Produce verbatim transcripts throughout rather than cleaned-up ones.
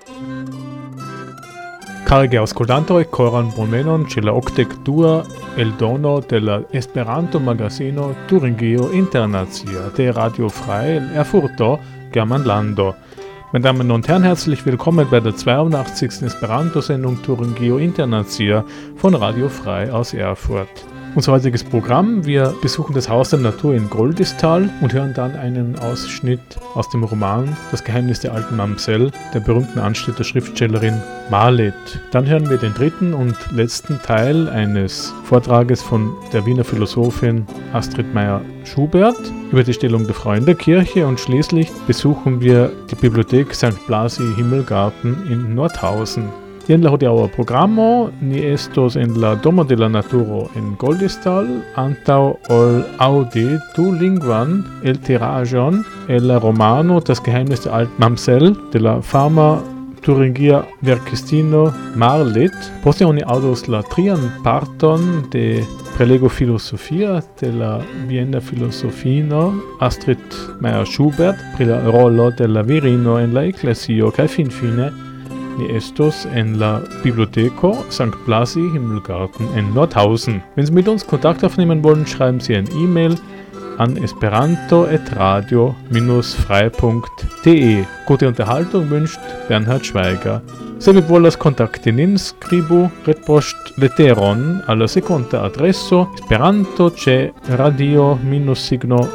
Carige ascoltantoi coran bonvenon ĉe la okdek dua eldono de la Esperanto-magazino Turingio Internacia de Radio Frei el Erfurto, Germanlando. Meine Damen und Herren, herzlich willkommen bei der zweiundachtzigsten Esperanto-Sendung Turingio Internacia von Radio Frei aus Erfurt. Unser heutiges Programm: Wir besuchen das Haus der Natur in Goldistal und hören dann einen Ausschnitt aus dem Roman Das Geheimnis der alten Mamsell, der berühmten Anstädter Schriftstellerin Marlitt. Dann hören wir den dritten und letzten Teil eines Vortrages von der Wiener Philosophin Astrid Meyer-Schubert über die Stellung der Frau in der Kirche, und schließlich besuchen wir die Bibliothek Sankt Blasi Himmelgarten in Nordhausen. Y en la hodiaŭa programo ni estos en la Domo de la Naturo en Goldistal antaŭ ol aŭdi du lingvan eltiraĵon el la romano Das Geheimnis der alten Mamsell de la fama turingia verkistino Marlitt. Poste oni aŭdos la trian parton de prelego filosofia de la viena filosofino Astrid Meyer-Schubert pri la rolo de la virino en la eklezio, kaj finfine ni estos en la Bibliotheko Sankt Blasi Himmelgarten in Nordhausen. Wenn Sie mit uns Kontakt aufnehmen wollen, schreiben Sie ein E-Mail an esperanto at radio dash frei punkt de. Gute Unterhaltung wünscht Bernhard Schweiger. Se vi volas kontakti nin, skribu retpoŝt leteron al la sekvanta adreso esperanto ĉe radio signo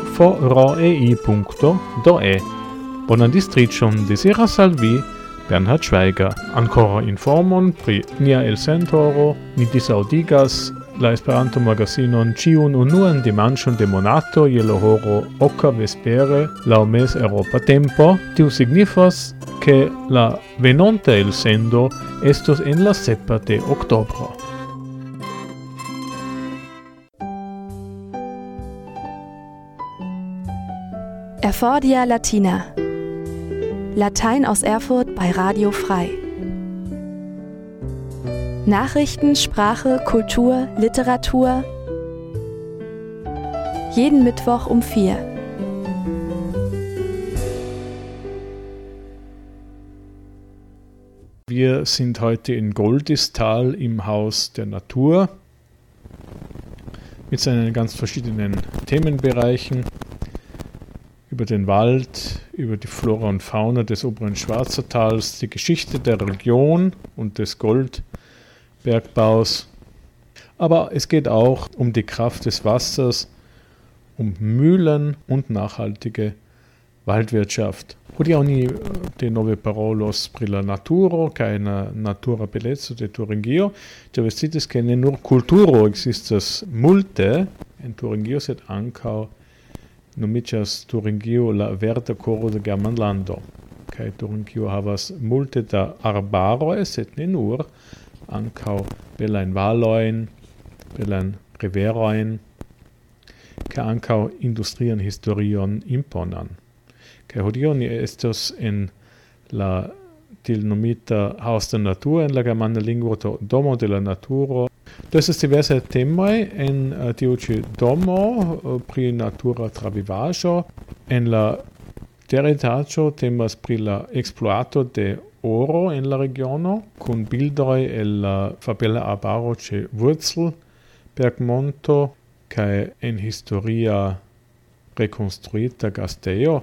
forei punkto de. Bonan distriĉon deziras al vi Bernhard Schweiger. Ancora informon pri nia elsendoro: ni disaŭdigas la Esperanto-magazinon ĉiun unuan dimanĉon de monato je la horo oka vespere laŭ mez-eŭropa tempo. Tio signifas ke la venonta elsendo estos en la sepa de oktobro. Erfordia Latina. Latein aus Erfurt bei Radio Frei. Nachrichten, Sprache, Kultur, Literatur. Jeden Mittwoch um vier. Wir sind heute in Goldistal im Haus der Natur mit seinen ganz verschiedenen Themenbereichen. Über den Wald, über die Flora und Fauna des oberen Schwarzertals, die Geschichte der Region und des Goldbergbaus. Aber es geht auch um die Kraft des Wassers, um Mühlen und nachhaltige Waldwirtschaft. Hodiaŭ ni denove parolos pri la naturo kaj la natura beleco de Turingio. Ĉar vi scias, ke ne nur kulturo ekzistas multe en Turingio, sed ankaŭ nomiĝas Turingio la verda koro de Germanlando. Kaj Turingio havas multe da arbaroj, sed ne nur, ankaŭ belajn valojn, belajn riverojn, kaj ankaŭ industrian historion imponan. Kaj hodiaŭ ni estos en la tiel nomita Haus der Natur en la germana lingvo, Domo de la Naturo. Do estas diversaj temoj en uh, tiu ĉi domo uh, pri natura travivaĵo. En la terra etaĝo temas pri la ekspluato de oro en la regiono, kun bildoj el la fabela arbaro ĉe Wurzelbergmonto kaj en historia rekonstruita gastejo.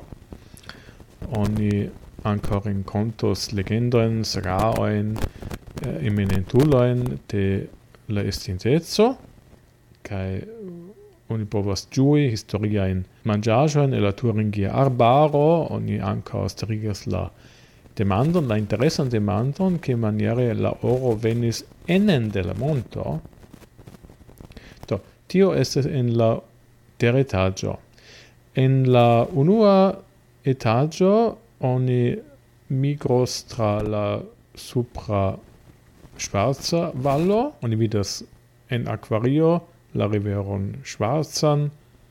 Oni ankaŭ renkontos legendojn, sagaojn, eh, eminentulojn de la estinteco, kaj oni povas ĝui historiajn manĝaĵojn el la turingia arbaro. Oni ankaŭ starigas la demandon, la interesan demandon, kiamaniere la oro venis enen de la monto. Do, tio estas en la teretaĝo. En la unua etaĝo oni migros tra la supra Schwarza Vallo. Oni vidas en akvario la riveron Schwarzan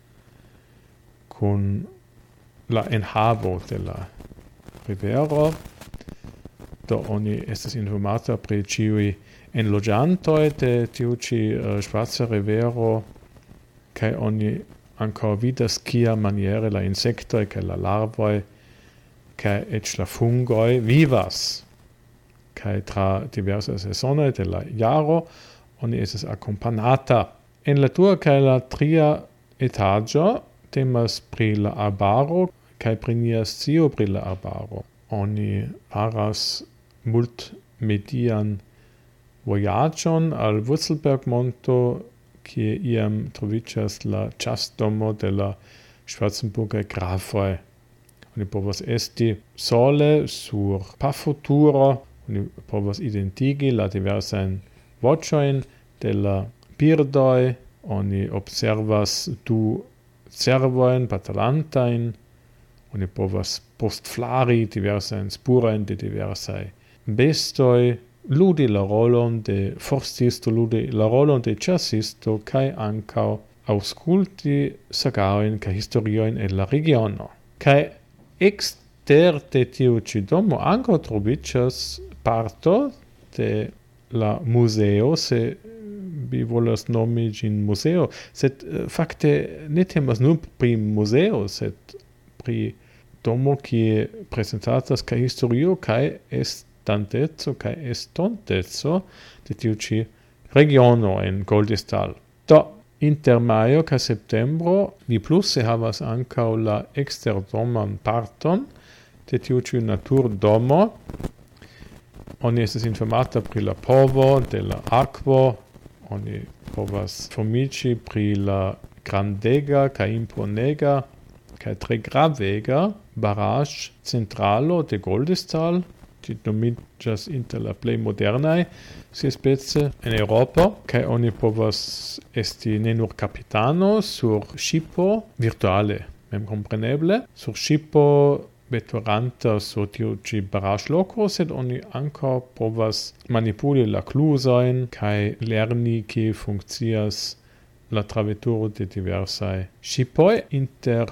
kun la enhavo de la rivero. Do oni estas informata pri ĉiuj enloĝantoj de tiu ĉi uh, Schwarza rivero, kaj oni ankaŭ vidas kiamaniere la insektoj kaj la larvoj kaj eĉ la fungoj vivas kaj tra diverse sezonoj de la jaro oni estas akompanata. En la dua kaj la tria etaĝo temas pri la arbaro kaj pri nia scio pri la arbaro. Oni faras multmedian vojaĝon al Wurzelberg-monto, kie iam troviĝas la ĉasdomo de la Schwarzenburger grafoj. Oni povas esti sole sur pafoturo, oni povas identigi la diversajn voĉojn de la birdoj, oni observas du cervojn batalantajn, oni povas postflari diversajn spurojn de diversaj bestoj, ludi la rolon de forstisto, ludi la rolon de ĉasisto kaj ankaŭ aŭskulti sagarojn kaj historiojn el la regiono. Kaj ekster de tiu ĉi domo ankaŭ troviĝas parto de la muzeo, se vi volas nomi ĝin muzeo, sed fakte ne temas nur pri muzeo, sed pri domo kie prezentatas kaj historio kaj estanteco kaj estonteco de tiu ĉi regiono en Goldistal. Do inter majo kaj septembro ni pluse havas ankaŭ la eksterdoman parton de tiu ĉi naturdomo. Oni estas informata pri la povo de la akvo, oni povas informiĝi pri la grandega kaj imponega kaj tre gravega baraĵ centralo de Goldistal, ĝi nomiĝas inter la plej modernaj siaspece en Eŭropo, kaj oni povas esti ne nur kapitano sur ŝipo virtuale, memkompreneble, sur ŝipo veturanta sur tiu ĉi baraĵloko, sed oni ankaŭ povas manipuli la kluzojn kaj lerni kie funkcias la traveturo de diversaj ŝipoj inter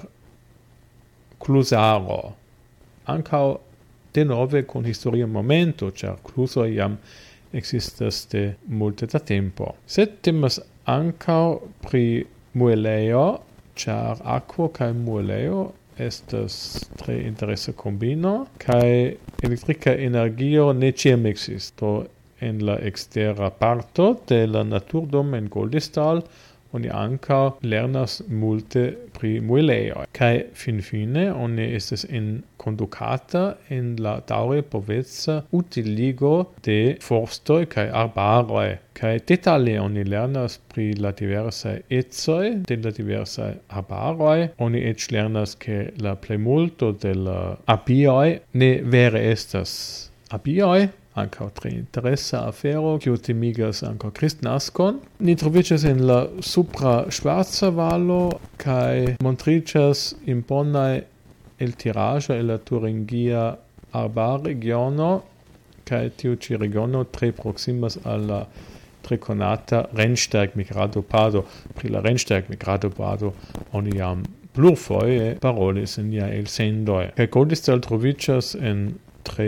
kluzaro. Ankaŭ denove kun historia momento, ĉar kluzoj jam ekzistas de multe da tempo. Sed temas ankaŭ pri muelejo, ĉar akvo kaj muelejo estas tre interesa kombino, kaj elektrika energio ne ĉiam ekzistas. En la ekstera parto de la naturdomo en Goldistal oni ankaŭ lernas multe pri muelejoj. Kaj finfine oni estas enkondukata en la daŭre poveca utiligo de forstoj kaj arbaroj. Kaj detale oni lernas pri la diversaj ecoj de la diversaj arbaroj. Oni eĉ lernas, ke la plejmulto de la abioj ne vere estas abioj, ankaŭ tre interesa afero, kiu timigas ankaŭ Kristnaskon. Ni troviĝas en la supra Ŝvarca Valo kaj montriĝas imponaj eltiraĵoj el la Turingia arbarregiono, kaj tiu ĉi regiono tre proksimas al la tre konata Rennsteig-migradopado. Pri la Rennsteig-migradopado oni jam plurfoje parolis en niaj elsendoj. Kaj Goldistal troviĝas en tre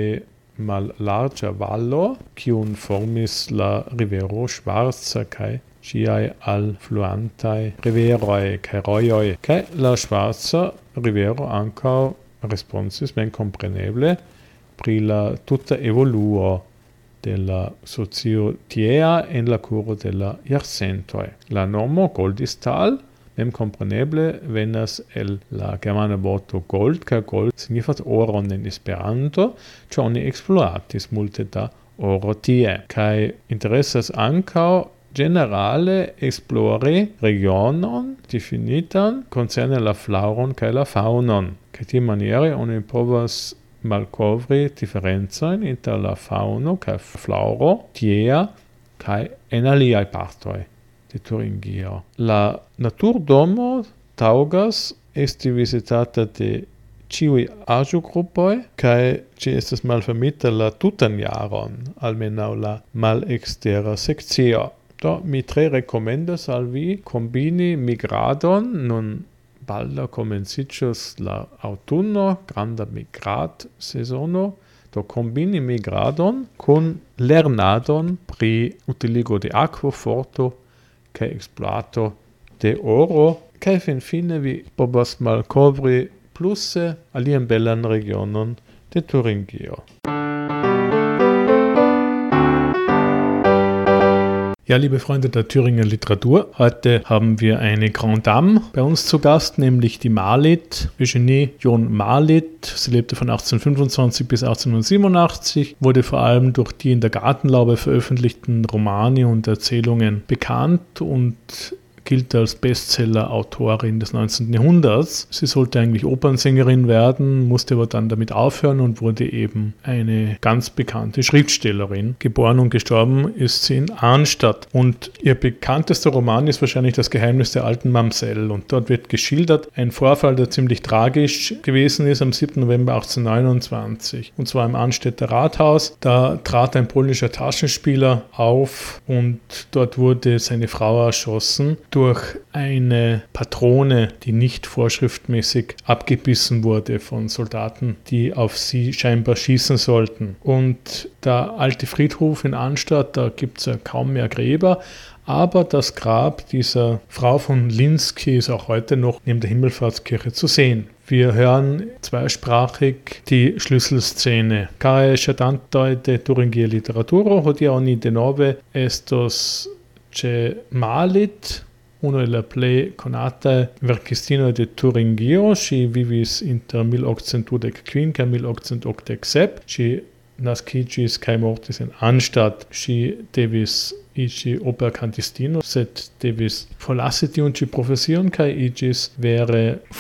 mallarĝa valo, kiun formis la rivero Ŝvarca kaj ĝiaj alfluantaj riveroj kaj rojoj. Kaj la Ŝvarca rivero ankaŭ responsis memkompreneble pri la tuta evoluo de la socio tiea en la kuro de la jarcentoj. La nomo Goldistal memkompreneble venas el la germana vorto gold, kaj gold signifas oron en Esperanto, ĉar oni ekspluatis multe da oro tie. Kaj interesas ankaŭ generale esplori regionon difinitan koncerne la flaŭron kaj la faŭnon. Kaj tiamaniere oni povas malkovri diferencojn inter la faŭno kaj flaŭro tiea kaj en aliaj partoj de Turingio. La naturdomo taŭgas esti vizitata de ĉiuj aĝogrupoj, kaj ĝi estas malfermita la tutan jaron, almenaŭ la malekstera sekcio. Do mi tre rekomendas al vi kombini migradon, nun baldaŭ komenciĝos la aŭtuno, granda migradsezono, do kombini migradon kun lernadon pri utiligo de akvoforto kaj ekspluato de oro, kaj finfine vi povas malkovri pluse alian belan regionon de Turingio. Ja, liebe Freunde der Thüringer Literatur, heute haben wir eine Grande Dame bei uns zu Gast, nämlich die Marlitt, Eugenie John Marlitt. Sie lebte von achtzehnhundertfünfundzwanzig bis achtzehnhundertsiebenundachtzig, wurde vor allem durch die in der Gartenlaube veröffentlichten Romane und Erzählungen bekannt und gilt als Bestseller-Autorin des neunzehnten Jahrhunderts. Sie sollte eigentlich Opernsängerin werden, musste aber dann damit aufhören und wurde eben eine ganz bekannte Schriftstellerin. Geboren und gestorben ist sie in Arnstadt. Und ihr bekanntester Roman ist wahrscheinlich Das Geheimnis der alten Mamsell. Und dort wird geschildert ein Vorfall, der ziemlich tragisch gewesen ist am siebten November achtzehnhundertneunundzwanzig. Und zwar im Arnstädter Rathaus. Da trat ein polnischer Taschenspieler auf und dort wurde seine Frau erschossen durch eine Patrone, die nicht vorschriftmäßig abgebissen wurde von Soldaten, die auf sie scheinbar schießen sollten. Und der alte Friedhof in Arnstadt, da gibt es ja kaum mehr Gräber, aber das Grab dieser Frau von Linsky ist auch heute noch neben der Himmelfahrtskirche zu sehen. Wir hören zweisprachig die Schlüsselszene. Care ŝatantoj de Turingia literaturo, hodiaŭ oni denove estos ĉe Marlitt, uno de la plej konata verkistino de Turingio. Ŝi vivis inter mil okcent dudek kvin kaj mil okcent okdek sep. Ŝi naskiĝis kaj mortis en Arnstadt. Ŝi devis iĝi operkantistino, sed devis forlasi tiun ĉi profesion kaj iĝis vere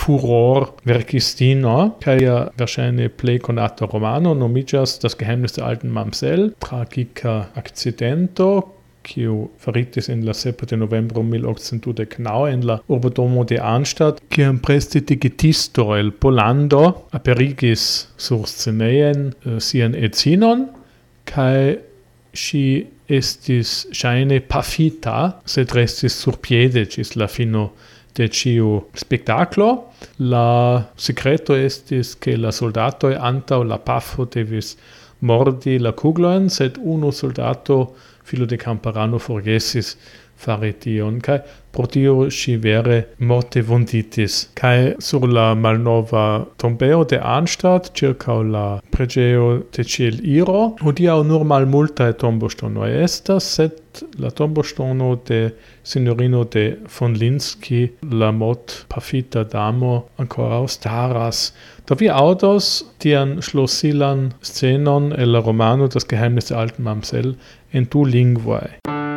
furor-verkistino. Kaj lia verŝajne plej konata romano nomiĝas Das Geheimnis der alten Mamsell, tragika akcidento, kiu faritis en la sepa de novembro mil okcent dudek naŭ en la urbodomo de Arnstadt, kiam prestidigitisto el Pollando aperigis surscenejen uh, sian edzinon, kaj ŝi estis ŝajne pafita, sed restis surpiede ĝis la fino de ĉiu spektaklo. La sekreto estis, ke la soldatoj antaŭ la pafo devis mordi la kuglojn, sed unu soldato, filo de Camparano, forgesis fari tion, kaj pro tio ŝi vere morte vunditis. Kaj sur la malnova tombeo de Arnstadt, ĉirkaŭ la preĝejo de Ĉieliro, hodiaŭ nur malmultaj tomboŝtonoj estas, sed la tomboŝtono de sinjorino de von Linsky, la mortpafita damo, ankoraŭ staras. Do vi aŭdos tian ŝlosilan scenon el la romano Das Geheimnis der alten Mamsell en du lingvoj.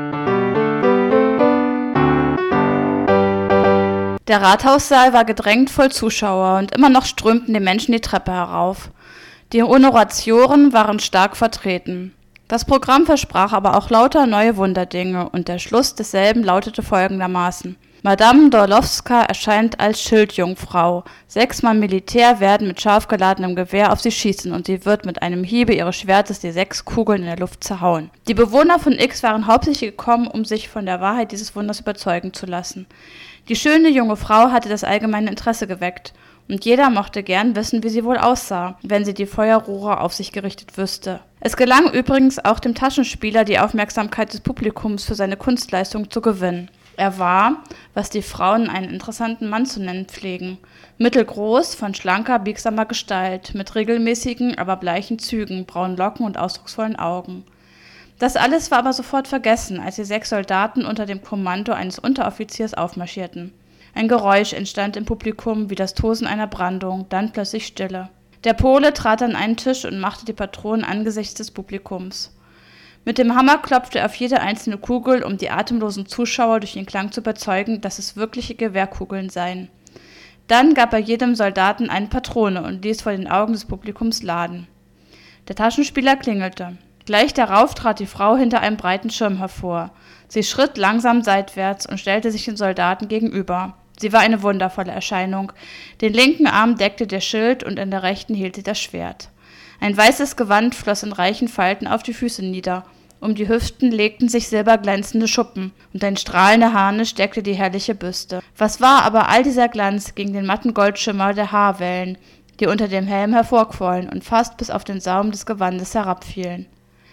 Der Rathaussaal war gedrängt voll Zuschauer und immer noch strömten die Menschen die Treppe herauf. Die Honoratioren waren stark vertreten. Das Programm versprach aber auch lauter neue Wunderdinge und der Schluss desselben lautete folgendermaßen: Madame d'Orlowska erscheint als Schildjungfrau. Sechs Mann Militär werden mit scharf geladenem Gewehr auf sie schießen und sie wird mit einem Hiebe ihres Schwertes die sechs Kugeln in der Luft zerhauen. Die Bewohner von X waren hauptsächlich gekommen, um sich von der Wahrheit dieses Wunders überzeugen zu lassen. Die schöne junge Frau hatte das allgemeine Interesse geweckt und jeder mochte gern wissen, wie sie wohl aussah, wenn sie die Feuerrohre auf sich gerichtet wüsste. Es gelang übrigens auch dem Taschenspieler, die Aufmerksamkeit des Publikums für seine Kunstleistung zu gewinnen. Er war, was die Frauen einen interessanten Mann zu nennen pflegen, mittelgroß, von schlanker, biegsamer Gestalt, mit regelmäßigen, aber bleichen Zügen, braunen Locken und ausdrucksvollen Augen. Das alles war aber sofort vergessen, als die sechs Soldaten unter dem Kommando eines Unteroffiziers aufmarschierten. Ein Geräusch entstand im Publikum wie das Tosen einer Brandung, dann plötzlich Stille. Der Pole trat an einen Tisch und machte die Patronen angesichts des Publikums. Mit dem Hammer klopfte er auf jede einzelne Kugel, um die atemlosen Zuschauer durch den Klang zu überzeugen, dass es wirkliche Gewehrkugeln seien. Dann gab er jedem Soldaten eine Patrone und ließ vor den Augen des Publikums laden. Der Taschenspieler klingelte. Gleich darauf trat die Frau hinter einem breiten Schirm hervor. Sie schritt langsam seitwärts und stellte sich den Soldaten gegenüber. Sie war eine wundervolle Erscheinung. Den linken Arm deckte der Schild und in der rechten hielt sie das Schwert. Ein weißes Gewand floss in reichen Falten auf die Füße nieder. Um die Hüften legten sich silberglänzende Schuppen und ein strahlender Harnisch deckte die herrliche Büste. Was war aber all dieser Glanz gegen den matten Goldschimmer der Haarwellen, die unter dem Helm hervorquollen und fast bis auf den Saum des Gewandes herabfielen.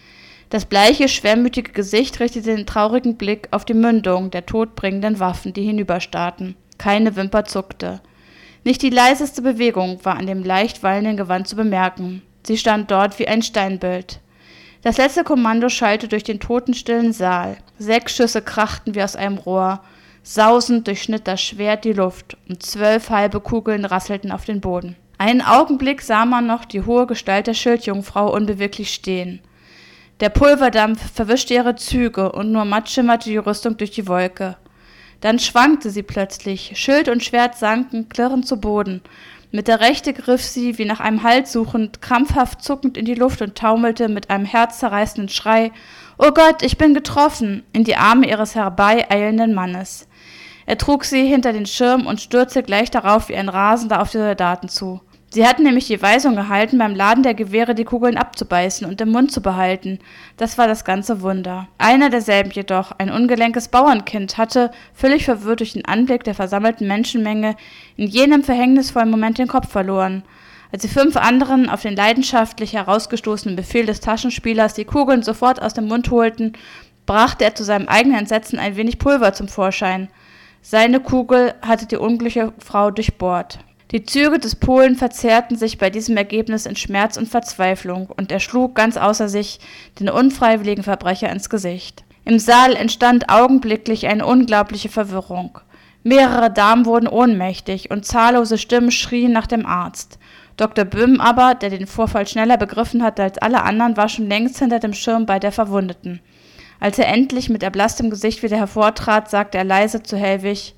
Das bleiche, schwermütige Gesicht richtete den traurigen Blick auf die Mündung der todbringenden Waffen, die hinüberstarrten. Keine Wimper zuckte. Nicht die leiseste Bewegung war an dem leicht wallenden Gewand zu bemerken. Sie stand dort wie ein Steinbild. Das letzte Kommando schallte durch den totenstillen Saal. Sechs Schüsse krachten wie aus einem Rohr. Sausend durchschnitt das Schwert die Luft und zwölf halbe Kugeln rasselten auf den Boden. Einen Augenblick sah man noch die hohe Gestalt der Schildjungfrau unbeweglich stehen. Der Pulverdampf verwischte ihre Züge und nur matt schimmerte die Rüstung durch die Wolke. Dann schwankte sie plötzlich, Schild und Schwert sanken klirrend zu Boden. Mit der Rechte griff sie, wie nach einem Halt suchend, krampfhaft zuckend in die Luft und taumelte mit einem herzzerreißenden Schrei, »Oh Gott, ich bin getroffen!« in die Arme ihres herbeieilenden Mannes. Er trug sie hinter den Schirm und stürzte gleich darauf wie ein Rasender auf die Soldaten zu. Sie hatten nämlich die Weisung erhalten, beim Laden der Gewehre die Kugeln abzubeißen und im Mund zu behalten. Das war das ganze Wunder. Einer derselben jedoch, ein ungelenkes Bauernkind, hatte, völlig verwirrt durch den Anblick der versammelten Menschenmenge, in jenem verhängnisvollen Moment den Kopf verloren. Als die fünf anderen auf den leidenschaftlich herausgestoßenen Befehl des Taschenspielers die Kugeln sofort aus dem Mund holten, brachte er zu seinem eigenen Entsetzen ein wenig Pulver zum Vorschein. Seine Kugel hatte die unglückliche Frau durchbohrt. Die Züge des Polen verzerrten sich bei diesem Ergebnis in Schmerz und Verzweiflung, und er schlug ganz außer sich den unfreiwilligen Verbrecher ins Gesicht. Im Saal entstand augenblicklich eine unglaubliche Verwirrung. Mehrere Damen wurden ohnmächtig, und zahllose Stimmen schrien nach dem Arzt. Doktor Böhm aber, der den Vorfall schneller begriffen hatte als alle anderen, war schon längst hinter dem Schirm bei der Verwundeten. Als er endlich mit erblasstem Gesicht wieder hervortrat, sagte er leise zu Hellwig,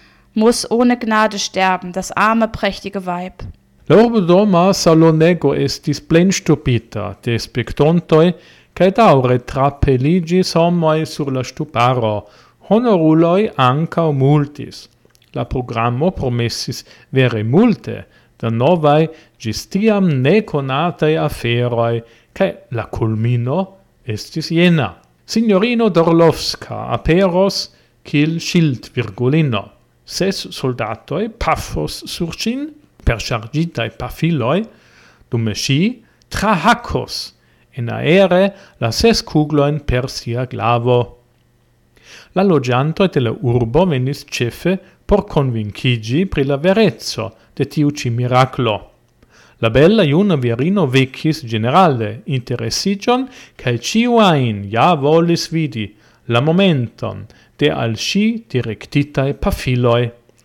muss ohne Gnade sterben, das arme, prächtige Weib. La urbodoma salonego estis plen stupita, de spectontoi, cae daure trapeligis homoi sur la stuparo, honoruloi ancao multis. La programmo promessis vere multe, da novae gistiam neconatae aferoi, cae la culmino estis iena. Signorino Dorlovska aperos cil schild virgulino. Ses soldatoi paphos surcin, perchargitae pafiloi, dume sci trahacos, en aere la ses cugloin per sia glavo. La logiantoi de la urbo venis cefe por convincigi pri la verezzo de tiu ci miraclo. La bella iuna virino vecis generale interessigion, cae ciuain ja volis vidi la momenton de al sci directitae pafiloi.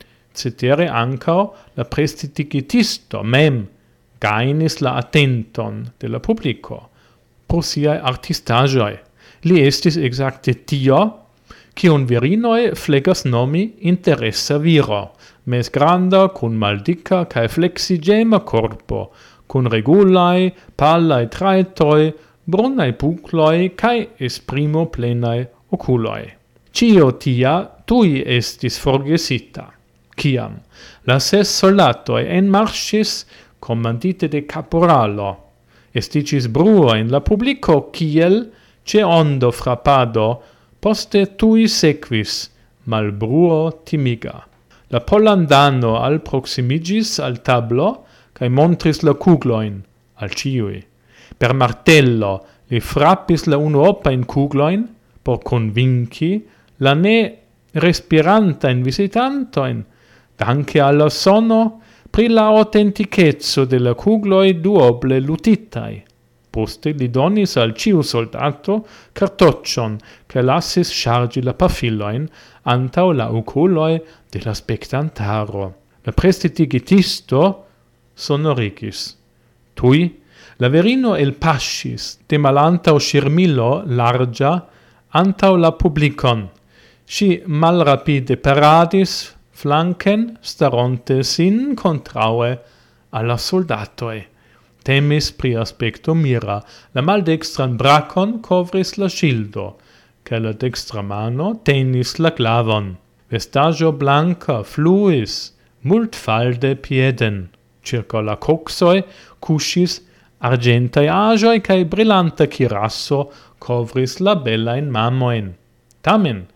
Cetere ancao la prestidigitisto mem gainis la attenton de la publico pro siae artistagioi. Li estis exacte tio, cion virinoi flegas nomi interessa viro, mes granda, cun maldica cae flexigema corpo, cun regulae, pallae traetoi, brunae bucloi cae esprimo plenae oculoi. Cio tia tui estis forgesita, ciam la ses soldatoi en marchis commandite de caporalo, esticis bruo in la publico ciel ce ondo frappado poste tui sequis mal bruo timiga. La Pollandano al proximigis al tablo cae montris la cugloin al ciui. Per martello li frappis la unuopa in cugloin por convinci la ne respiranta in visitantoin, danke alla sono, pri la authentichezzo de la cugloi duoble lutitai. Poste li donis al ciu soldato cartoccion, che lassis chargi la pafilloin antau la oculoi de la spectantaro. La prestidigitisto sonorigis. Tui, la verino el pascis, de malantau scirmilo largia, antau la publicon. Si malrapide paradis flanken staronte sin contraue alla soldatoi. Temis pri aspecto mira, la maldextran bracon covris la schildo, che la dextra mano tenis la clavon. Vestaggio blanca fluis, mult falde pieden. Circa la coxoi cusis argentae agioi cae brillanta cirasso covris la bella in mamoin. Tamen,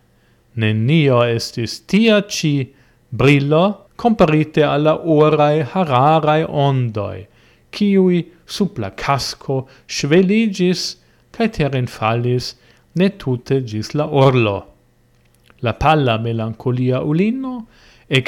nennio estis tia ci brillo comparite alla orae hararae ondoi, ciui sub la casco sveligis cae teren fallis ne tute gis la orlo. La palla melancolia ulino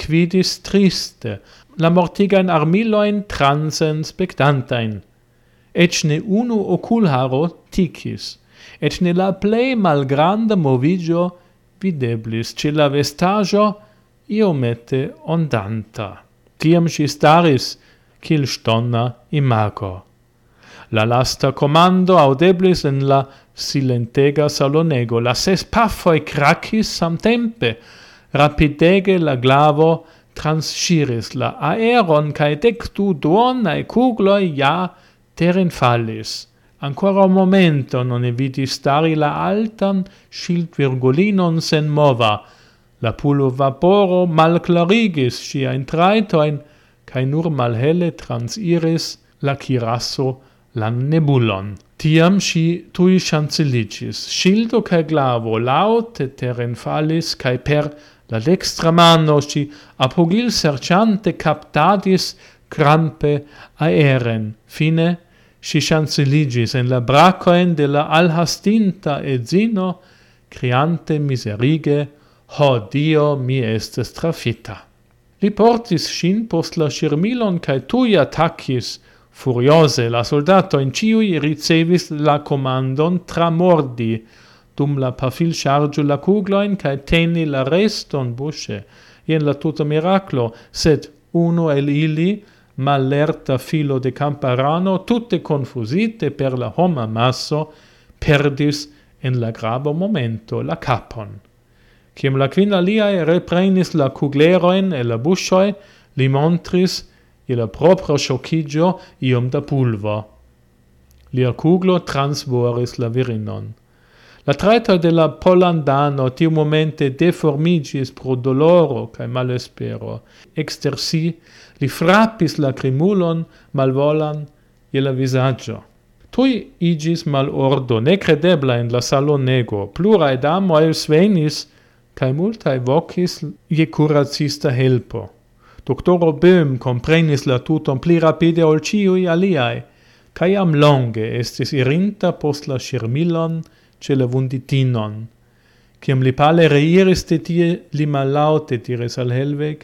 equidis triste la mortigain armiloin transen spectantain. ec ne unu oculharo ticis, et ne la plei malgranda movigio videblis, ce la vestaggio iomete ondanta. Tiam si staris, cil stonna imago. La lasta comando audeblis en la silentega salonego, la ses paffoi cracis samtempe, rapidege la glavo transsciris la aeron, cae dectu duonae cugloi ja terin fallis. Ancora un momento non eviti stari la altan schild virgulinon sen mova, la pulo vaporo malclarigis sia intraitoin, cae nur malhelle transiris la cirasso lan nebulon. Tiam si tui chancelicis, schildo cae glavo laute terin fallis, cae per la dextra mano si apogil serciante captatis crampe aeren. Fine, si chanceligis en la bracoen de la alhastinta edzino, criante miserige, ho Dio mi estes trafita. Li portis sin post la shirmilon cae tui attacis, furiose la soldato in ciui ricevis la commandon tramordi, dum la pafil chargiu la cugloin cae teni la reston busce, ien la tuta miraclo, sed uno el ili, mallerta filo de camparano, tutte confusite per la homa masso, perdis en la grabo momento la capon. Ciam la quin aliae reprenis la cugleroin e la buscioi, li montris ila proprio sciocchigio iom da pulvo. Lia cuglo transvoris la virinon. La traita de la Polandano tiu momente deformigis pro doloro cae malespero. Exter si li frappis la crimulon malvolan ila visaggio. Tui igis mal ordo, necredebla in la salonego, plurae damoe svenis, cae multae vocis je curacista helpo. Doctoro Böhm comprenis la tuton pli rapide ol ciui aliae, cae am longe estis irinta post la shirmilon ce la vunditinon. Ciam li pale reiris de tie, li malaute diris al Helveg,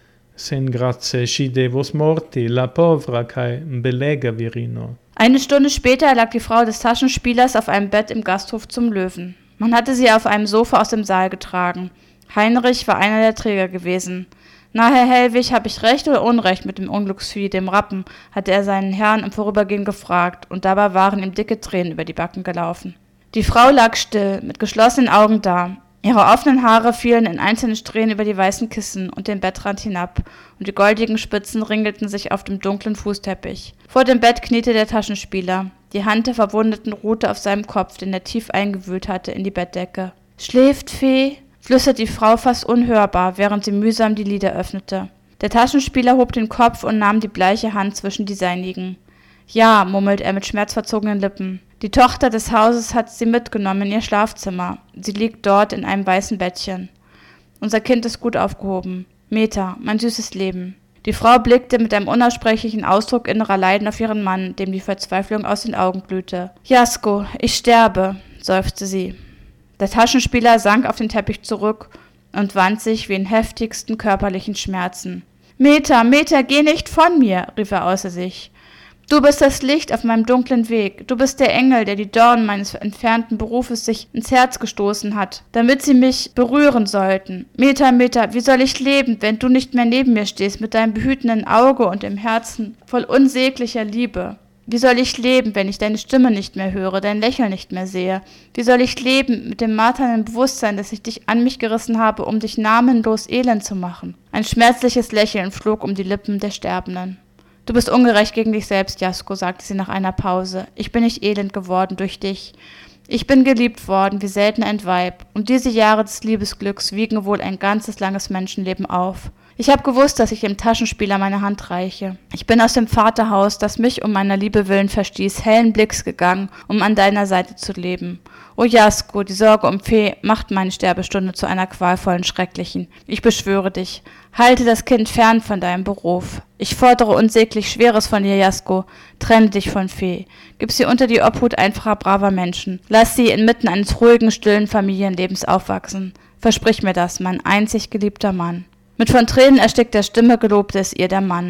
sen grazie si devos morti, la povra cae belega virino. Eine Stunde später lag die Frau des Taschenspielers auf einem Bett im Gasthof zum Löwen. Man hatte sie auf einem Sofa aus dem Saal getragen. Heinrich war einer der Träger gewesen. »Na, Herr Hellwig, hab ich recht oder Unrecht mit dem Unglücksvieh, dem Rappen?« hatte er seinen Herrn im Vorübergehen gefragt, und dabei waren ihm dicke Tränen über die Backen gelaufen. Die Frau lag still, mit geschlossenen Augen da. Ihre offenen Haare fielen in einzelnen Strähnen über die weißen Kissen und den Bettrand hinab, und die goldigen Spitzen ringelten sich auf dem dunklen Fußteppich. Vor dem Bett kniete der Taschenspieler. Die Hand der Verwundeten ruhte auf seinem Kopf, den er tief eingewühlt hatte in die Bettdecke. »Schläft, Fee?« flüsterte die Frau fast unhörbar, während sie mühsam die Lider öffnete. Der Taschenspieler hob den Kopf und nahm die bleiche Hand zwischen die seinigen. »Ja«, murmelt er mit schmerzverzogenen Lippen. »Die Tochter des Hauses hat sie mitgenommen in ihr Schlafzimmer. Sie liegt dort in einem weißen Bettchen. Unser Kind ist gut aufgehoben. Meta, mein süßes Leben.« Die Frau blickte mit einem unaussprechlichen Ausdruck innerer Leiden auf ihren Mann, dem die Verzweiflung aus den Augen glühte. »Jasko, ich sterbe«, seufzte sie. Der Taschenspieler sank auf den Teppich zurück und wand sich wie in heftigsten körperlichen Schmerzen. »Meta, Meta, geh nicht von mir«, rief er außer sich. »Du bist das Licht auf meinem dunklen Weg. Du bist der Engel, der die Dornen meines entfernten Berufes sich ins Herz gestoßen hat, damit sie mich berühren sollten. Meta, Meta, wie soll ich leben, wenn du nicht mehr neben mir stehst, mit deinem behütenden Auge und dem Herzen voll unsäglicher Liebe? Wie soll ich leben, wenn ich deine Stimme nicht mehr höre, dein Lächeln nicht mehr sehe? Wie soll ich leben mit dem marternden Bewusstsein, dass ich dich an mich gerissen habe, um dich namenlos elend zu machen?« Ein schmerzliches Lächeln flog um die Lippen der Sterbenden. »Du bist ungerecht gegen dich selbst, Jasko«, sagte sie nach einer Pause. »Ich bin nicht elend geworden durch dich. Ich bin geliebt worden, wie selten ein Weib, und diese Jahre des Liebesglücks wiegen wohl ein ganzes langes Menschenleben auf. Ich habe gewusst, dass ich dem Taschenspieler meine Hand reiche. Ich bin aus dem Vaterhaus, das mich um meiner Liebe willen verstieß, hellen Blicks gegangen, um an deiner Seite zu leben. O Jasko, die Sorge um Fee macht meine Sterbestunde zu einer qualvollen, schrecklichen. Ich beschwöre dich, halte das Kind fern von deinem Beruf. Ich fordere unsäglich Schweres von dir, Jasko. Trenne dich von Fee. Gib sie unter die Obhut einfacher, braver Menschen. Lass sie inmitten eines ruhigen, stillen Familienlebens aufwachsen. Versprich mir das, mein einzig geliebter Mann.« Mit von Tränen erstickter Stimme gelobte es ihr der Mann.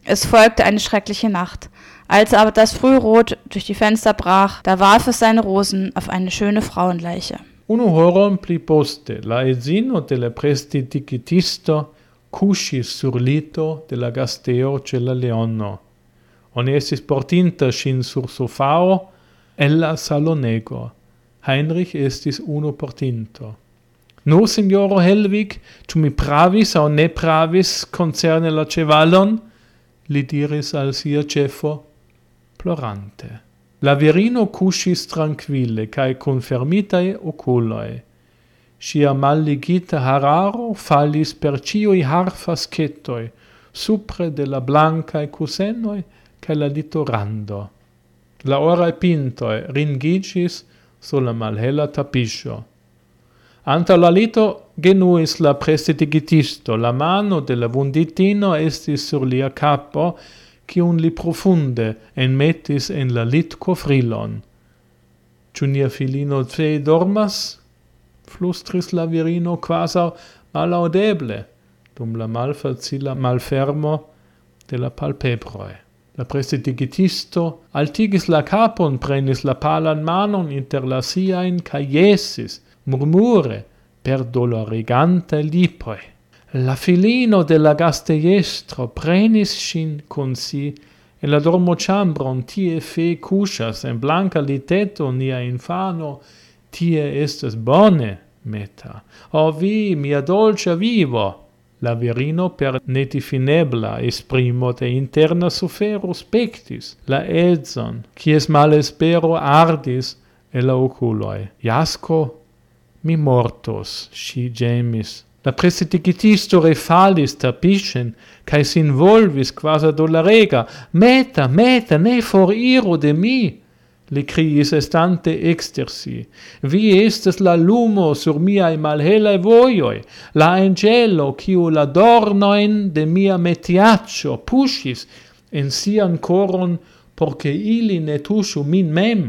Es folgte eine schreckliche Nacht. Als aber das Frührot durch die Fenster brach, da warf es seine Rosen auf eine schöne Frauenleiche. Unu horon pli poste, la edzino de la prestidigitisto cuŝis sur lito de la gasteo ĉe la leono. Oni estis portinta ŝin sur sofao el la salonego. Heinrich estis unu portinto. Nu, signoro Hellwig, ĉu mi pravis aŭ ne pravis koncerne la ĉevalon? Li diris al sia ĉefo, plorante. La virino cuŝis trankvile kaj kun fermitaj okuloj. Ŝia malligita hararo falis per ĉiuj harfasketoj supre de la blankaj kusenoj kaj la litorando. La oraj pintoj ringiĝis sur la malhela tapiŝo. Antaŭ la lito genuis la prestidigitisto, la mano de la vunditino estis sur lia kapo, kiun li profunde enmetis en la litkovrilon. Ĉu nia filino tre dormas? Flustris la virino quasi malaudeble, dum la malfacila malfermo de la palpebroi. La prestidigitisto altigis la capon, prenis la palan manon inter la siain, ca iesis, murmure, per dolorigante lipoi. La filino de la gasteiestro prenis sin con si, en la dormochambron tie fe cushas, en blanca liteto nia infano, tie estes bone, meta. O vi, mia dolce vivo! La virino per netifinebla esprimo de interna sufero spectis, la edzon, quies malespero ardis e la oculoi. Iasco, mi mortos, si gemis. La prestidigitisto refalis tapischen, cae sin volvis quasi dolarega. Meta, meta, ne foriru de mi! Li criis estante exter si. Vi estes la lumo sur miai malhelae voioi, la angelo quiu la dornoin de mia metiaccio pushis en sian coron porce ili ne tushu min mem.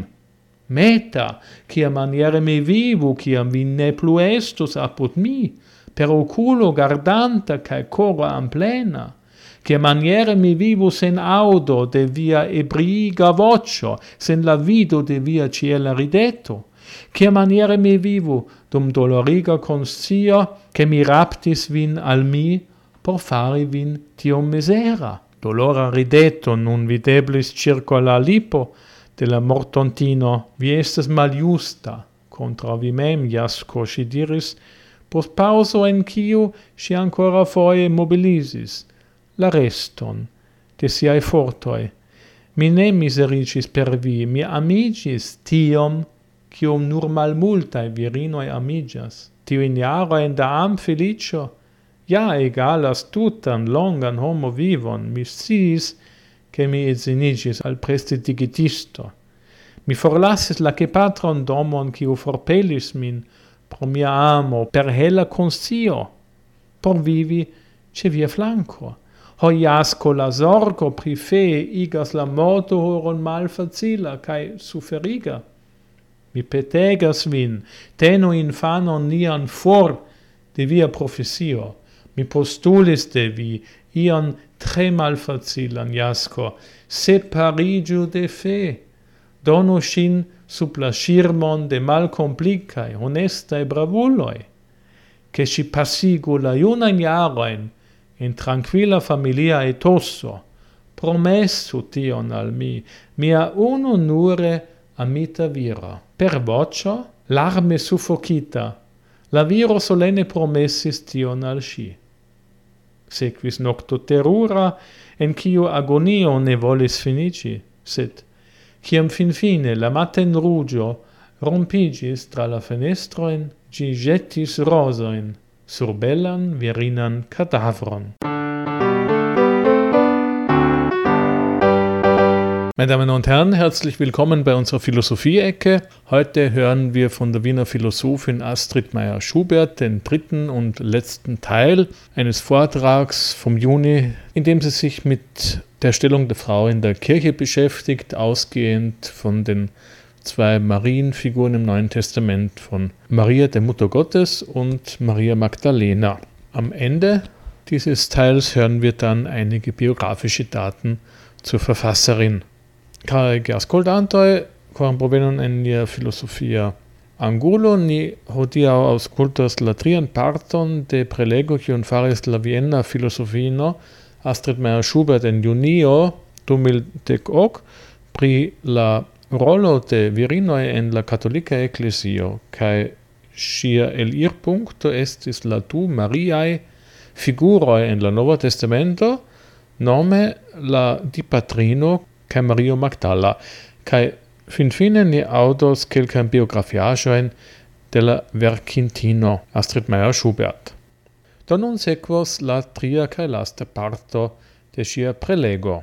Meta, quia maniere me vivu, quiam vi ne plu estus apud mi, per oculo gardanta cae cora amplena, che maniere mi vivu sen audo de via ebriiga vocio, sen la vido de via ciela rideto, che maniere mi vivu dum doloriga conscio, che mi raptis vin al mi, por fari vin tiom misera. Dolora rideto nun videblis circa la lipo de la mortontino, vi estes maljusta, contra vi mem, Iasco, si diris, post pauso en quiu si ancora foie mobilisis, la reston de siae fortoi. Mi ne misericis per vi, mi amigis tiom, quium nur malmultae virinoi amigas. Tiuin jaroin da am felicio, ja egalas tutan longan homo vivon, mi sciis, che mi edzinigis al prestidigitisto. Mi forlasis la gepatron domon quiu forpelis min, pro mia amo, per hela conscio, por vivi ce via flanco. Ho Iasco la sorgo pri fe igas la morto horon malfacila cae suferiga. Mi petegas vin, tenu infanon nian for de via profesio. Mi postulis de vi ion tre malfacilan, Iasco, separigiu de fe. Donu sin sub la shirmon de malcomplicae, honestae bravuloi, che si passigu la junain jaroin in tranquilla familia etoso, promessu tion al mi, mia unu nure amita viro. Per vocio, larme suffocita, la viro solene promessis tion al si. Sequis nocto terura, en quiu agonio ne volis finici, sed ciam fin fine la maten rugio rompigis tra la fenestroin, gi jetis rosoin sur bellan virinan cadavron. Meine Damen und Herren, herzlich willkommen bei unserer Philosophie-Ecke. Heute hören wir von der Wiener Philosophin Astrid Meyer-Schubert den dritten und letzten Teil eines Vortrags vom Juni, in dem sie sich mit der Stellung der Frau in der Kirche beschäftigt, ausgehend von den zwei Marienfiguren im Neuen Testament, von Maria, der Mutter Gottes, und Maria Magdalena. Am Ende dieses Teils hören wir dann einige biografische Daten zur Verfasserin. Caregi ascoltantoi, quam provenon en nia filosofia angulo, ni hodiaŭ aŭskultas la trian parton de prelego kiun faris la Viena filosofino Astrid Meyer-Schubert en junio du mil dekok pri la rolo de virinoj en la katolika eklezio, kaj ŝia elirpunkto estis la du Mariaj figuroj en la Nova Testamento, nome la Dipatrino kaj Mario Magdala, kaj finfine ni aŭdos kelkajn biografiaĵojn de la verkintino Astrid Meyer-Schubert. Do nun sekvos la tria kaj lasta parto de ŝia prelego.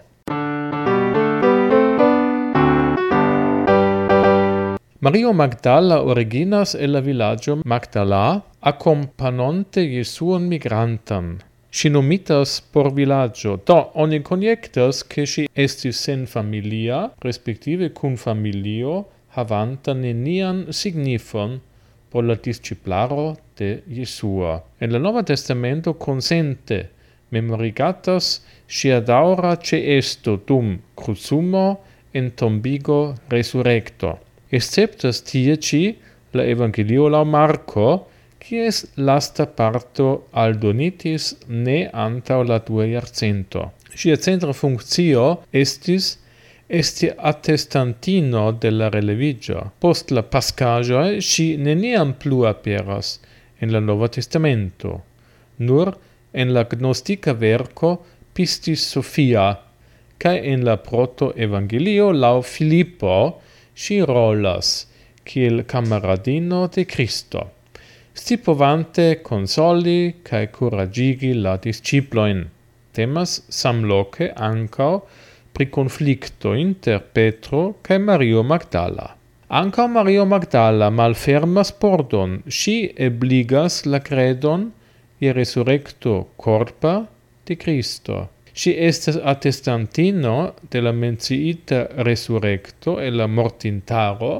Mario Magdala originas el la vilaĝo Magdala, accompagnante Jesuon migrantan. Ŝi nomitas por vilaĝo, do oni konjektas, ke ŝi estis senfamilia, respektive kun familio, havanta nenian signifon por la disĉiplaro de Jesua. En la Nova Testamento konsente memorigatas ŝia daŭra ĉeesto dum krucumo, entombigo, resurekto. Esceptas tie ĉi la Evangelio laŭ Marko, kies lasta parto aldonitis ne antaŭ la dua jarcento. Ŝia centra funkcio estis esti attestantino de la releviĝo. Post la paskaĵoj ŝi neniam plu aperas en la Nova Testamento, nur en la gnostika verko Pistis Sophia, kaj en la proto-evangelio laŭ Filipo ŝi rolas kiel kamaradino de Kristo, scipovante konsoli kaj kuraĝigi la disĉiplojn. Temas samloke ankaŭ pri konflikto inter Petro kaj Mario Magdala. Ankaŭ Mario Magdala malfermas pordon, ŝi ebligas la kredon je resurekto korpa de Kristo. Ŝi estas atestantino de la menciita resurekto e la mortintaro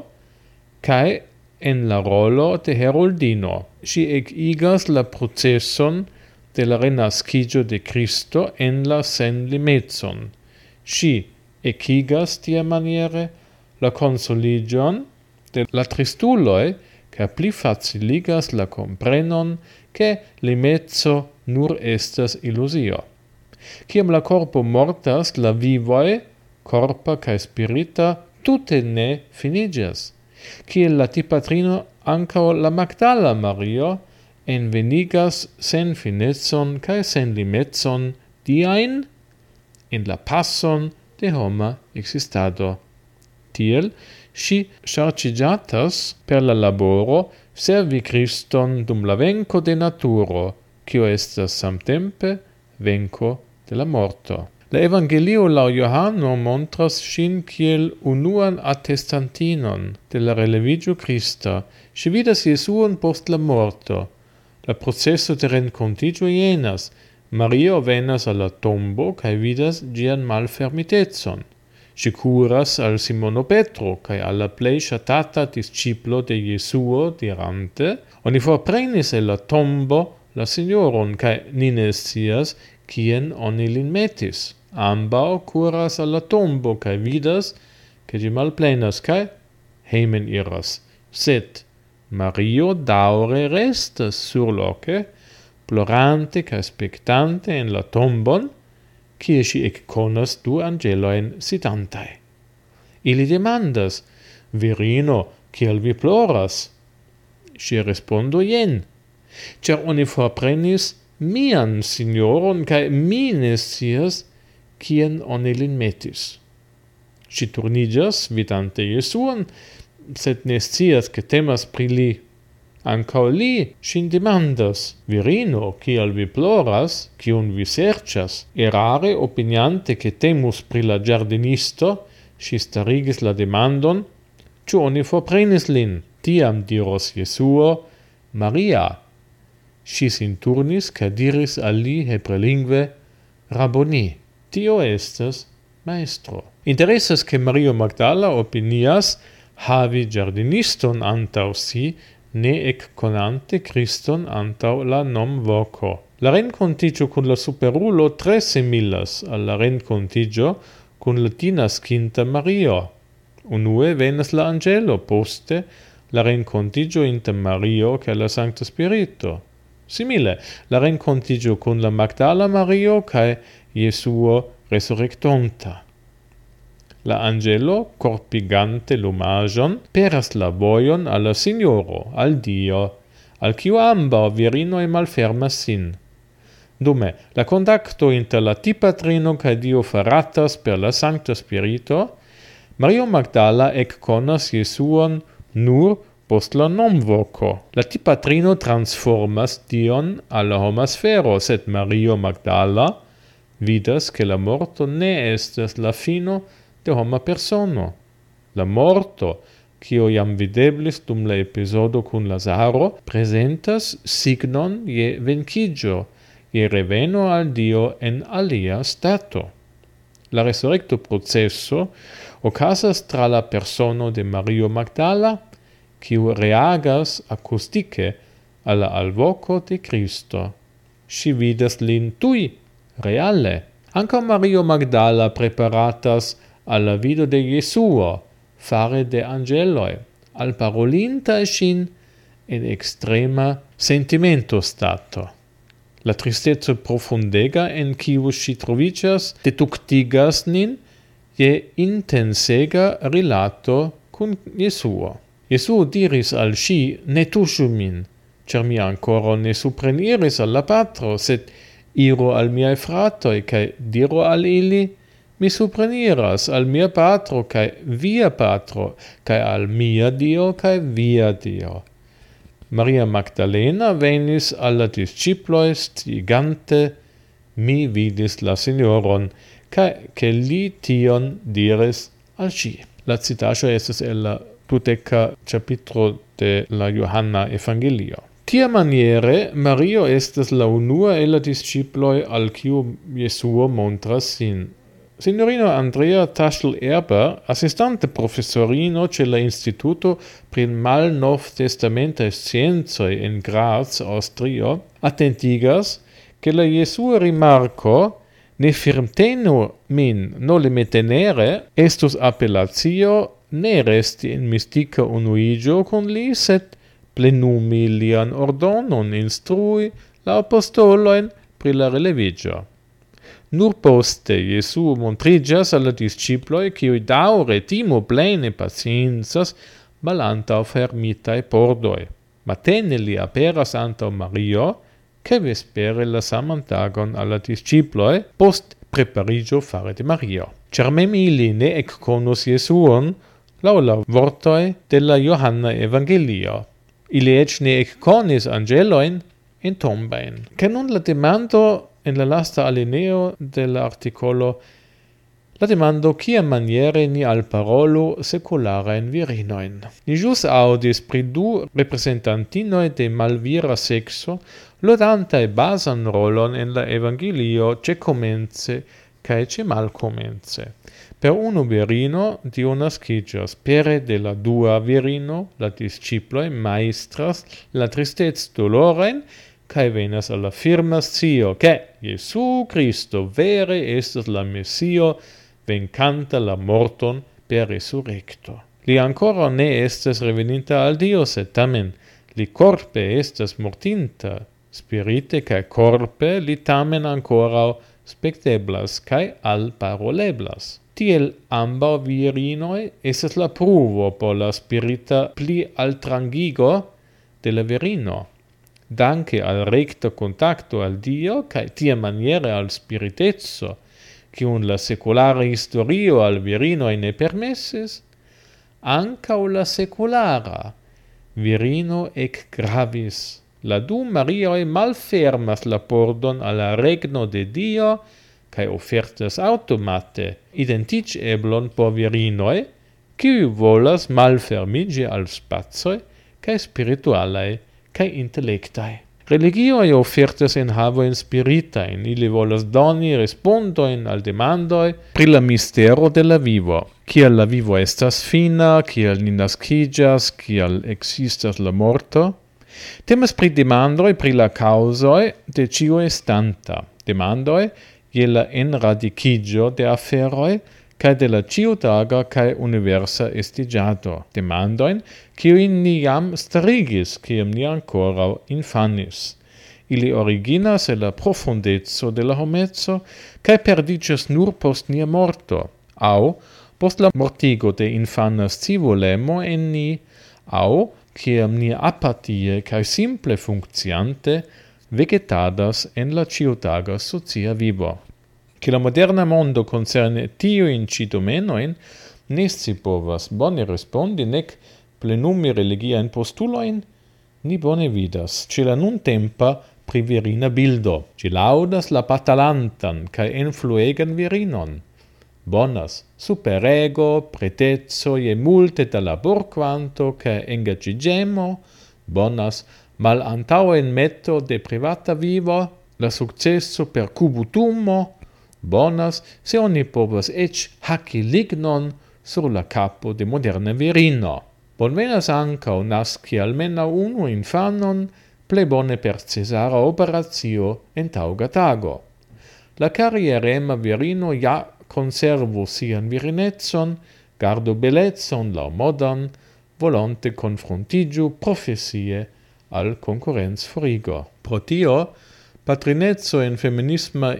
kaj en la rolo de heroldino. Ŝi ekigas la proceson de la renaskiĝo de Kristo en la senlimecon. Ŝi ekigas tiamaniere la konsoliĝon de la tristuloj kaj pli faciligas la komprenon ke limeco nur estas iluzio. Kiam la corpo mortas, la vivoi, corpa kaj spirita, tute ne finiĝas. Kiel la Dipatrino ankaŭ la Magdala Mario envenigas senfinecon kaj senlimecon diajn en la pason de homa existado. Tiel ŝi ŝarĝiĝatas per la laboro servi Kriston dum la venko de naturo, kio estas samtempe venko de la morto. La Evangelio laŭ Johano montras ŝin kiel unuan attestantinon de la releviĝo Krista. Ŝi vidas Jesuon post la morto. La proceso de renkontiĝo jenas. Mario venas al la tombo kaj vidas ĝian malfermitecon. Ŝi kuras al Simono Petro kaj al la plej ŝatata disĉiplo de Jesuo, dirante: Oni forprenis el la tombo la Signoron, kaj ni ne scias kien oni lin metis. Ambaŭ kuras al la tombo kaj vidas, ke ĝi malplenas, kaj hejmen iras. Sed Mario daŭre restas surloke, plorante kaj spektante en la tombon, kie ŝi ekkonas du anĝelojn sidantaj. Ili demandas: Virino, kial vi ploras? Ŝi respondo: jen, ĉar oni forprenis mian signoron kaj mi ne scias kien oni lin metis. Ŝi turniĝas vidante Jesuon, sed ne scias ke temas pri li. Ankaŭ li ŝin demandas: Virino, kial vi ploras, kiun vi serĉas? Erare opiniante ke temus pri la ĝardenisto, ŝi starigis la demandon: ĉu oni forprenis lin? Tiam diros Jesuo: Maria. Ŝi sin turnis kaj diris al li hebrelingve: Rabboni, tio estas maestro. Interesas ke Mario Magdala opinias havi ĝardeniston antaŭ si, ne ekkonante Kriston antaŭ la nomvoko. La rencontigio cun la superulo tre similas alla rencontigio cun la tinascinta Mario. Unue venas la angelo, poste la rencontigio inter Mario ca la Sancta Spirito. Simile, la rencontigio cun la Magdala Mario ca Jesuo resurrectonta. La angelo, corpigante l'omagion, peras la voion alla Signoro, al Dio, al quiu amba virinoi malfermas sin. Dume, la contacto inter la tipatrino ca Dio faratas per la Sancta Spirito, Mario Magdala ec conas Jesuon nur post la nom voco. La tipatrino transformas Dion alla homasfero, sed Mario Magdala vidas che la morto ne estes la fino de homa persono. La morto, quio iam videblis dum la episodo cun Lazaro, presentas signon je vencigio, je reveno al Dio en alia stato. La resurrecto processo ocasas tra la persono de Mario Magdala, quiu reagas acoustice alla alvoco de Cristo. Si vidas lin tui, reale. Anca Mario Magdala preparatas alla vido de Jesuo, fare de angeloi, al parolinta escin in extrema sentimento stato. La tristezza profundega en quiu si trovicias deductigas nin je intensega rilato cun Jesuo. Jesuo diris al si, ne tusciu min, cer mi ancora ne supreniris alla patro, sed iro al miei fratoi, cae diro al ili, mi supreniras al mia patro, cae via patro, cae al mia Dio, cae via Dio. Maria Magdalena venis alla disciploi stigante, mi vidis la Signoron, cae che li tion diris al si. La citatio estes el la dudeca capitro de la Johanna Evangelio. Tia maniere, Mario estes la unua e la disciploi al quiu Jesuo montras sin. Signorino Andrea Taschel-Erber, assistante professorino ce la Instituto pri Malnov Testamenta Scienzoi in Graz, Austrio, attentigas che la Jesua rimarco ne firmtenu min noli metenere estus appellatio ne resti in mystica unuigio con li, sed plenumi lian ordonon instrui la apostoloin pri la relevigio. Nur poste Jesu montrigas alla disciploi quiui daure timo plene pacienzas malantau fermitae pordoi. Matene li aperas antau Mario, che vespere la samantagon alla disciploi post preparigio fare de Mario. Cermem ili ne ec conus Jesuon lau la vortoi della Johanna Evangelio. Ili ec ne ec conis angeloin in tombain. Che nun la demando en la lasta alineo dell'articolo, la demando quia maniere ni al parolo secularaen virinoin. Ni jus audis pri du representantinoi de malvira sexo, lodantae basan rolon en la Evangelio ce comence cae ce mal comence. Per uno virino Dio nascigas, pere de la dua virino, la disciploi maestras la tristez doloren, cae venas alla firma scio, che Jesu Christo vere estes la Messio, vencanta la morton per resurrecto. Li ancora ne estes reveninta al Dio, sed tamen li corpe estes mortinta, spirite cae corpe li tamen ancora specteblas cae al paroleblas. Tiel amba virinoi estes la pruvo por la spirita pli altrangigo de la virino. Danke al recto contacto al Dio, cae tia maniere al spiritezzo, quiun la seculare historio al virinoi ne permesses, ancau la seculara virino ec gravis. La du Marioi malfermas la pordon alla regno de Dio, cae offertas automate identic eblon por virinoi, qui volas malfermigi al spazoi, cae spiritualae, cae intellectae. Religioi offertas en havoin spiritae, ili volas doni respondoin al demandoi pri la mistero de la vivo. Cial la vivo estas fina, cial ni nascigas, cial existas la morto. Temas pri demandoi pri la causoi de cio estanta. Demandoi je la enradicigio de aferoi cae de la ciutaga cae universa estigiato. Demandoin ciuin ni jam starigis, ciam ni ancora infanis. Ili originas e la profundezzo de la homezzo, cae perdicias nur post nia morto, au post la mortigo de infana scivolemo en ni, au ciam nia apatie cae simple funcciante vegetadas en la ciutaga socia vivo. Che la moderna mondo concerne tiuin ci domenoin, ne si povas bone respondi, nec plenumi religiaen postuloin, ni bone vidas, ce la nun tempa pri virina bildo, ci laudas la patalantan cae influegan virinon. Bonas, superego, pretezzo je multe da labor quanto cae engagigemo, bonas, mal antao en metto de privata vivo, la successo per cubutumo, bonas, se oni povas ec haci lignon sur la capo de moderna virino. Bonvenas ancao nasci almena unu infanon, ple bone per cesara operatio en tauga tago. La carierema virino ja conservo sian virinetson, gardo belezzon lau modern, volonte confrontigiu profesie al concurrenz forigo. Pro tio, patrinezzo en feminisma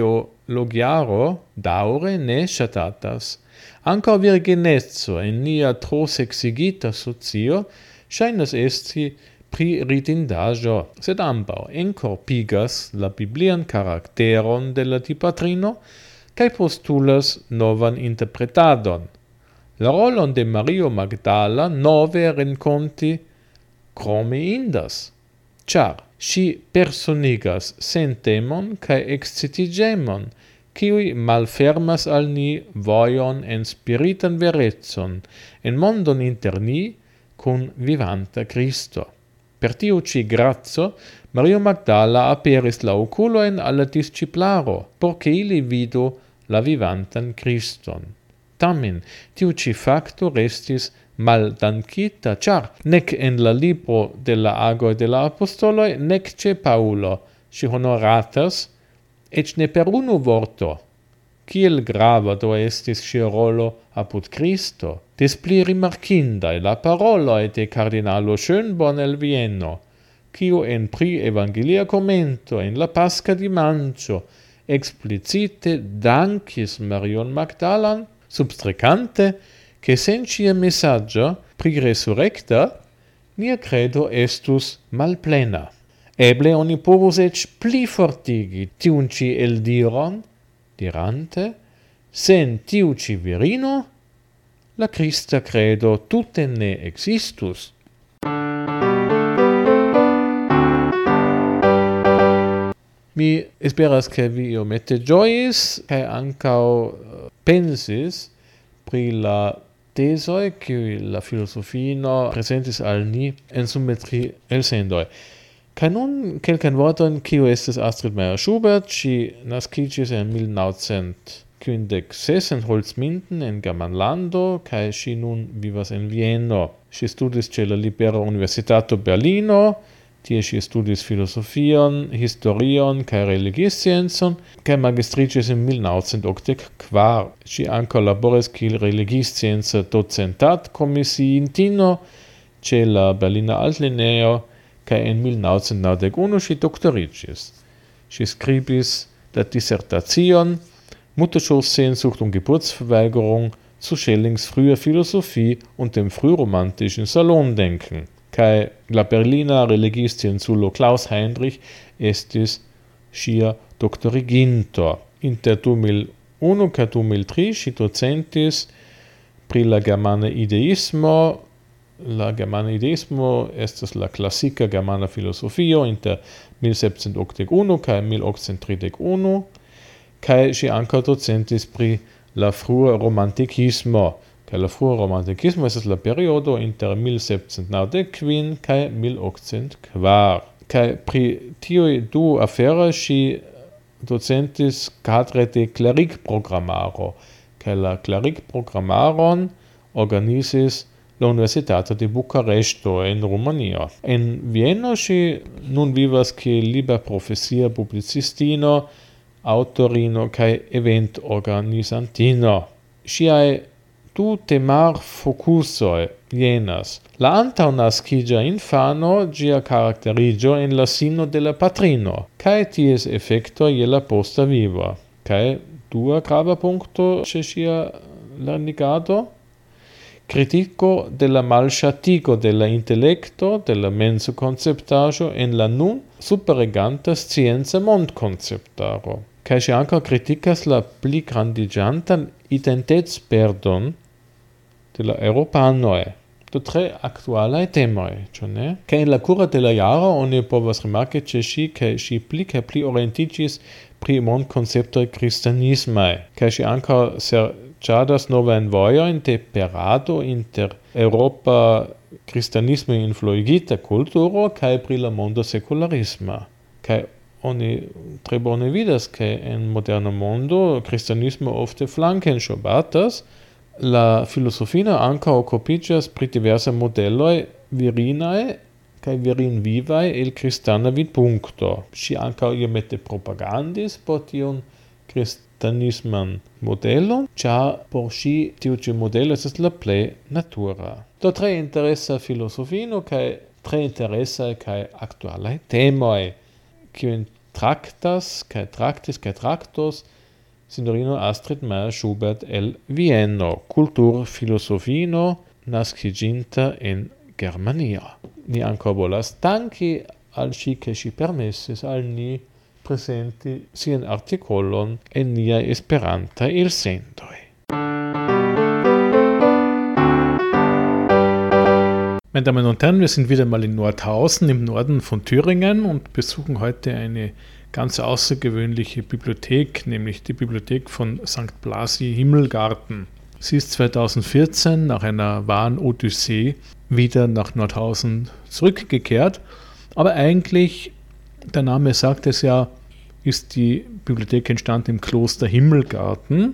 ideologiaro daure ne shatatas. Anca virginezzo en nia tro sexigita socio shainas esti pri ridindajo, sed ambau encorpigas la biblian caracteron de la dipatrino cae postulas novan interpretadon. La rolon de Mario Magdala nove renconti crome indas, char si personigas sentemon cae excitigemon, ciui malfermas al ni voion en spiritan verezzon, en mondon inter ni cum vivanta Christo. Per tiu ci grazzo, Mario Magdala aperis la oculoen alla disciplaro, porce ili vidu la vivantan Christon. Tamen, tiu ci facto restis mal dancita, char nec en la libro de la agoi de la apostoloi, nec ce Paulo, si honoratas, ec ne per unu vorto, ciel grava do estis si rolo apud Christo, des pli rimarcindae la paroloi de cardinalo Schönborn el Vieno, quiu en pri evangelia commento en la Pasca di Mancio explicite dancis Marion Magdalan, substrecante che sen cia messaggio pri resurrecta, nia credo estus malplena. Eble oni povus ec pli fortigi tiun ci eldiron, dirante, sen tiu ci virino, la Christa credo tutte ne existus. Mi esperas che vi iomete giois, che ancao pensis pri la tesoi che la filosofino presentis al ni en summetri elsendoi. Ca nun quelcan vorton cio estes Astrid Meyer-Schubert, ci nascicis en mil naŭcent quindec-ses en Holzminden en Germanlando, cae ci nun vivas en Vieno. Ci studis ce la Libera Universitato Berlino, tie ci studis filosofion, historion, cae religiosciencon, cae magistricis in mil naŭcent okdek-kvar. Ci ankaŭ laboris kiel religioscienca docentat komisiintino ce la Berlina Altlernejo, cae en mil naŭcent naŭdek-unu ci doktoriĝis. Ci skribis la Dissertation Mutterschutz-Sehnsucht und Geburtsverweigerung zu Schellings früher Philosophie und dem frühromantischen Salondenken. Cae la Berlina religioscienculo Klaus Heinrich estis ŝia doktoriginto. Inter du mil unu kaj du mil tri ŝi docentis pri la germana ideismo. La germana ideismo estas la klasika germana filosofio inter mil sepcent okdek-unu kaj mil okcent tridek-unu, kaj ŝi ankaŭ docentis pri la frua romantikismo. Kaj la frua romantikismo estas la periodo inter mil sepcent naŭdek-kvin kaj mil okcent kvar. Kaj pri tiuj du aferoj ŝi docentis kadre de klerikprogramaro, kaj la klerikprogramaron organizis l'Universitato di Bucaresto in Romania. In Vieno si nun vivas che liber profesia publicistino, autorino cae event organizantino. Siae du temar focusoi jenas. La antaunascigia infano gia caracterigio en la sino de la patrino, cae ties effecto je la posta viva. Cae dua grava puncto ce sia lernigado? Critico de la malŝatigo de la intellecto, de la menso conceptaĵo en la nun superreganta scienca mondkonceptaro. Kaj ŝi ankaŭ kritikas la pli grandiĝantan identecperdon de la eŭropanoj. Do tre aktualaj temoj, ĉu ne? Kaj en la kuro de la jaro oni povas rimarki ĉe ŝi, ke ŝi pli kaj pli orientiĝis pri mondkonceptoj kristanismaj, kaj ŝi ankaŭ serĉadas novajn vojojn de perado inter Eŭropa kristanismo influigita kulturo kaj pri la mondo sekularisma. Kaj oni tre bone vidas, ke en moderna mondo kristanismo ofte flanken ŝobatas. La filosofino ankaŭ okupiĝas pri diversaj modeloj virinaj kaj virinvivaj el kristana vidpunkto. Ŝi ankaŭ iomete propagandis por tiun kristanisman modelon, ĉar por ŝi tiu ĉi modelo estas la plej natura. Do tre interesa filosofino kaj tre interesaj kaj aktualaj temoj, kiujn traktas kaj traktis kaj traktos Signorino Astrid Meyer-Schubert el Vieno, kulturfilosofino naskiĝinta en Germanio. Ni ankaŭ volas danki al ŝi, ke ŝi permesis al ni presenti sian artikolon en niaj esperantaj elsendoj. Meine Damen und Herren, wir sind wieder mal in Nordhausen im Norden von Thüringen und besuchen heute eine ganz außergewöhnliche Bibliothek, nämlich die Bibliothek von Sankt Blasi Himmelgarten. Sie ist zweitausendvierzehn nach einer wahren Odyssee wieder nach Nordhausen zurückgekehrt, aber eigentlich, der Name sagt es ja, ist die Bibliothek entstanden im Kloster Himmelgarten.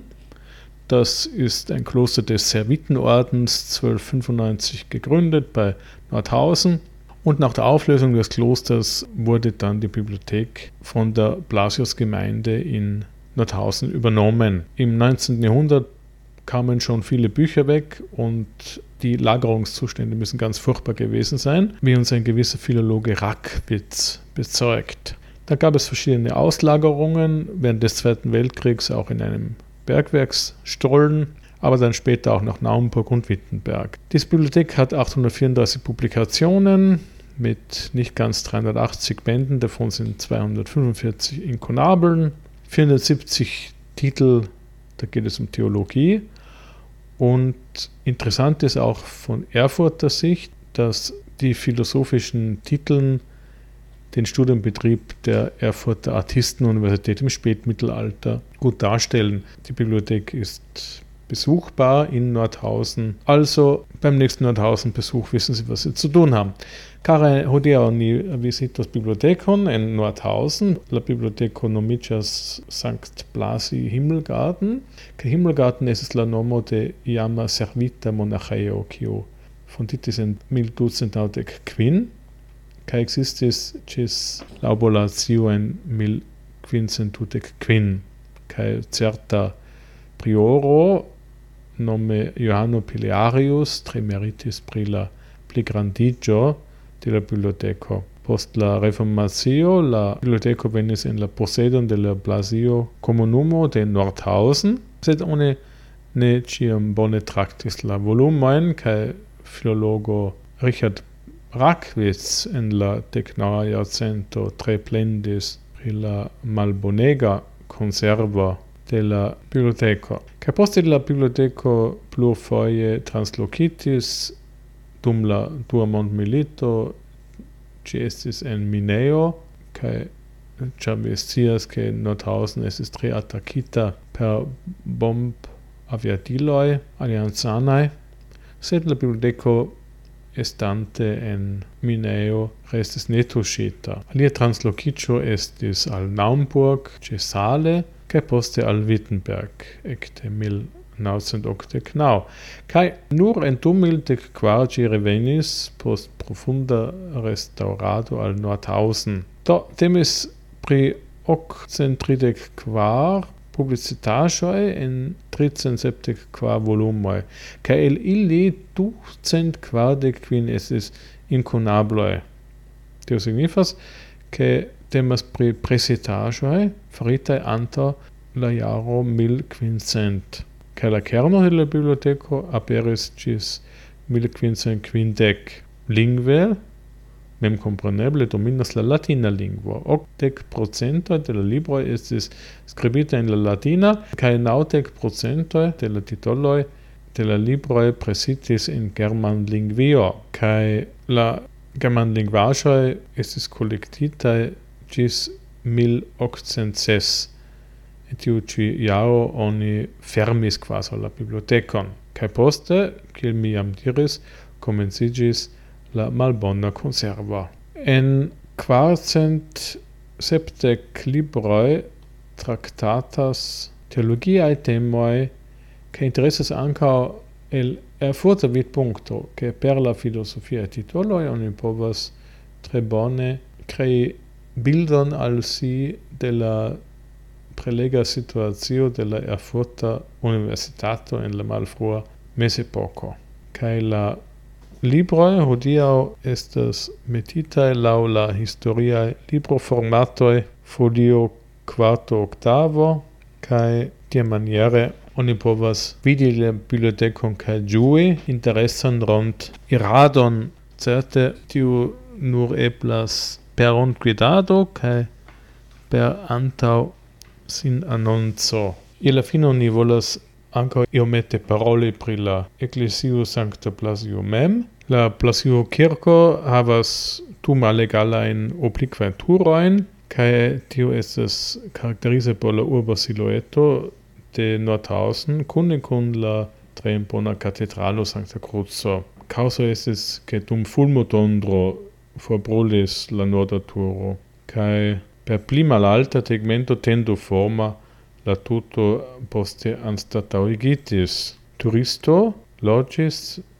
Das ist ein Kloster des Servitenordens, zwölfhundertfünfundneunzig gegründet bei Nordhausen. Und nach der Auflösung des Klosters wurde dann die Bibliothek von der Blasiusgemeinde in Nordhausen übernommen. Im neunzehnten Jahrhundert kamen schon viele Bücher weg und die Lagerungszustände müssen ganz furchtbar gewesen sein, wie uns ein gewisser Philologe Rackwitz bezeugt. Da gab es verschiedene Auslagerungen, während des Zweiten Weltkriegs auch in einem Bergwerksstollen, aber dann später auch nach Naumburg und Wittenberg. Diese Bibliothek hat achthundertvierunddreißig Publikationen mit nicht ganz dreihundertachtzig Bänden, davon sind zweihundertfünfundvierzig Inkunabeln, vierhundertsiebzig Titel, da geht es um Theologie. Und interessant ist auch von Erfurter Sicht, dass die philosophischen Titel den Studienbetrieb der Erfurter Artistenuniversität im Spätmittelalter gut darstellen. Die Bibliothek ist besuchbar in Nordhausen. Also beim nächsten Nordhausen-Besuch wissen Sie, was Sie zu tun haben. Care hodiaŭ visitos bibliotekon en Nordhausen, la biblioteko nomiĝas Sankt Blasi Himmelgarten. Kaj Himmelgarten estas la nomo de iama servita monaĥejo, kiu fonditis en mil ducent naŭdek kvin, kaj ekzistis ĝis la abolacio en mil kvincent dudek kvin. Kaj certa prioro nome Johano Pilearius tre meritis pri la pligrandiĝo de la biblioteko. Post la reformacio la biblioteko venis en la posedon de la Blasio komunumo de Nordhausen, sed oni ne ĉiam bone traktis la volumojn, kaj filologo Richard Rackwitz en la deknaŭa jarcento tre plendis pri la malbonega konservo de la biblioteko. Kaj poste la biblioteko plurfoje translokitis dum la dua mondmilito, ĝi estis en mineo, kaj ĉar vi scias, ke Nordhausen estis tre atakita per bombaviadiloj aliancanaj, sed la biblioteko estante en mineo restis netuŝita. Alia translokiĝo estis al Naumburg ĉe Saale, kaj poste al Wittenberg ekde mil naŭcentokdek naŭ. Kaj nur en du mil dek kvar ĝi revenis post profunda restaŭrado al Nordhausen. Do temis pri okcent tridek kvar publicitaĵoj en tricent sepdek kvar volumoj, kaj el ili ducent kvardek kvin estis inkunabloj. Tio signifas, ke temas pri presitaĵoj faritaj antaŭ la jaro mil kvincent. Kaj la kerno de la biblioteko aperis ĝis mil kvincent kvindek. Lingve, memkompreneble, dominas la latina lingvo. Okdek procentoj de la libroj estis skribita en la latina, kaj naŭdek procentoj de la titoloj de la libroj presitis en germanlingvio, kaj la germanlingvaĵoj estis kolektitaj ĝis mil okcent ses. En tiu ĉi jaro oni fermis kvazaŭ la bibliotekon. Kaj poste, kiel mi jam diris, komenciĝis la malbona konservo. En kvarcent sepdek libroj traktatas teologiaj temoj, kaj interesas ankaŭ el erfurta vidpunkto, ke per la filozofiaj titoloj oni povas tre bone krei bildon al si de la prelega situacio de la Erfurta Universitato en la malfrua mezepoko. Kaj la libroj hodiaŭ estas metitaj laŭ la historiaj libroformatoj folio kvarto oktavo, kaj tiamaniere oni povas vidi la bibliotekon kaj ĝui interesan rond iradon. Certe tiu nur eblas per rondgvidado kaj per antaŭ sin annonco. Je la fino ni volas ankaŭ iomete paroli pri la Eklezio Sankta Blasio mem. La Blasio kirko havas du malegalajn oblikvajn turojn, kaj tio estas karakterize por la urba silueto de Nordhausen kune kun la tre impona katedralo Sankta Kruco. Kaŭzo estis, ke dum fulmotondro forbrulis la norda turo, kaj per pli malalta tegmento tendoforma la tuto poste anstataŭigitis. Turisto loĝis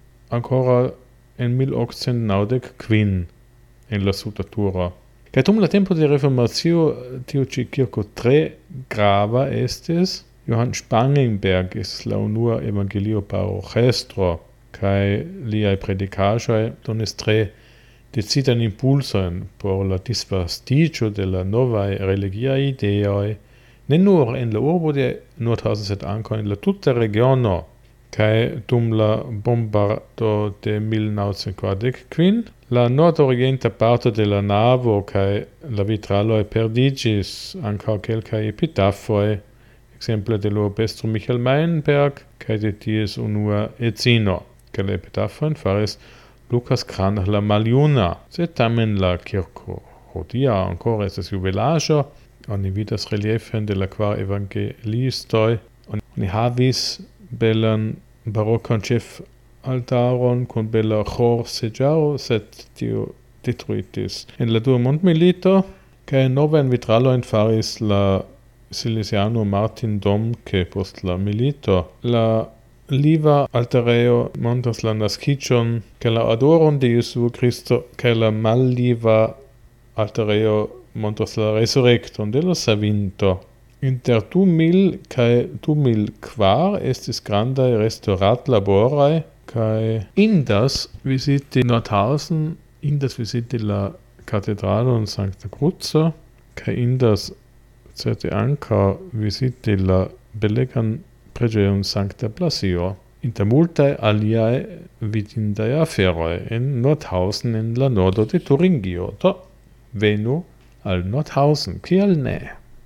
ancora en mil okcent naŭdek kvin en la suda turo. Kaj dum la tempo de reformacio tiu ĉi kirko tre grava estis. Johann Spangenberg estis la unua evangelio paroĥestro, kaj liaj predikaĵoj donis tre decidan impulson por la disvastiĝo de la novaj religiaj ideoj, ne nur en la urbo de Nordhausen, sed ankaŭ en la tuta regiono. Kaj dum la bombardo de mil naŭcent kvardek kvin, la nordorienta parto de la navo kaj la vitraloj perdiĝis, ankaŭ kelkaj epitafoj, ekzemple de la urbestro Michael Meienberg kaj de ties unua edzino. Kaj la epitafojn faris Lucas Cranach la Maljuna, sed tamen la kirko hodiaŭ ankoraŭ estas jubilaĵo. Oni vidas reliefojn de la kvar evangelistoj. Oni havis belan barokan ĉefaltaron kun bela ĥorseĝaro, sed tio detruitis en la dua mondmilito, kaj novajn vitralojn faris la silesiano Martin Domke post la milito. La Liva altareo montras la naskiĝon kaj la adoron de Jesuo Kristo, kaj la malliva altareo montras la resurekton de la savinto. Inter du mil kaj du mil kvar estis grandaj restauradlaboroj, kaj indas viziti Nordhausen, indas viziti la katedralon Sankta Kruco, kaj indas certe ankaŭ viziti la belegan preĝejon Sankta Blasio, inter multaj aliaj vidindaj aferoj en Nordhausen en la nordo de Turingio. Do, venu al Nordhausen, kial ne?